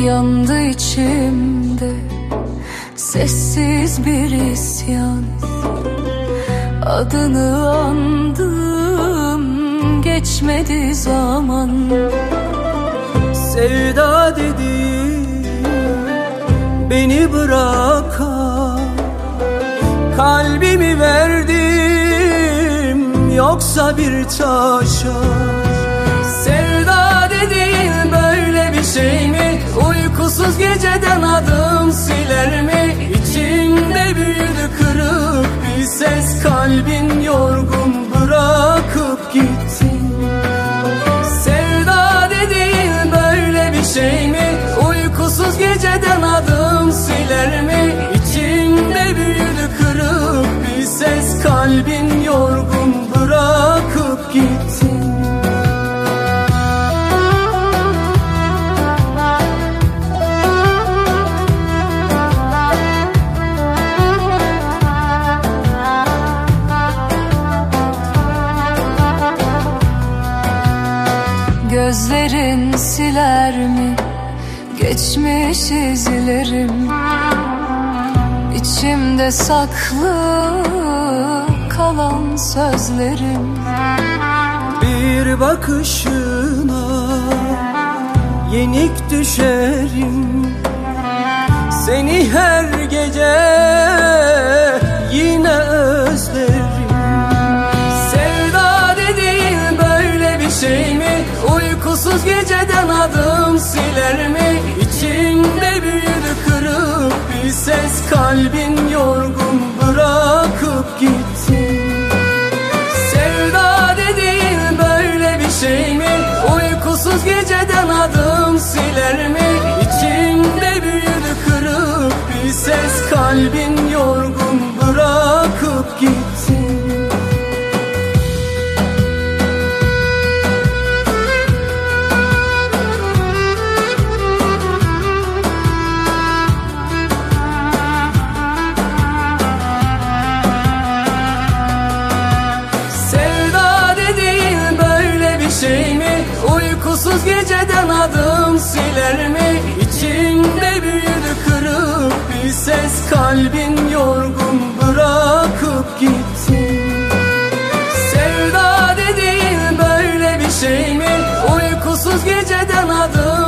Yandı içimde sessiz bir isyan. Adını andım, geçmedi zaman. Sevda dedi beni bırakan, kalbimi verdim yoksa bir taşa. Sevda dediğin böyle bir şey mi? Uykusuz geceden adım siler mi? İçimde büyüdü kırık bir ses, kalbin yorgun bırakıp gittin. Sevda dediğin böyle bir şey mi? Uykusuz geceden adım siler mi? İçimde büyüdü kırık bir ses, kalbin yorgun bırakıp gittin. Gözlerin siler mi geçmiş izlerim? İçimde saklı kalan sözlerim. Bir bakışına yenik düşerim, seni her gece yine özlerim. Sevda dediğin böyle bir şey mi? Uykusuz geceden adım siler mi? İçimde büyüdü kırık bir ses, kalbin yorgun bırakıp gittin. Sevda dediğin böyle bir şey mi? Uykusuz geceden adım siler mi? İçimde büyüdü kırık bir ses, kalbin yorgun bırakıp gittin. Uykusuz geceden adım siler mi? İçimde büyüdü kırık bir ses, kalbin yorgun bırakıp gittin. Sevda dediğin böyle bir şey mi? Uykusuz geceden adım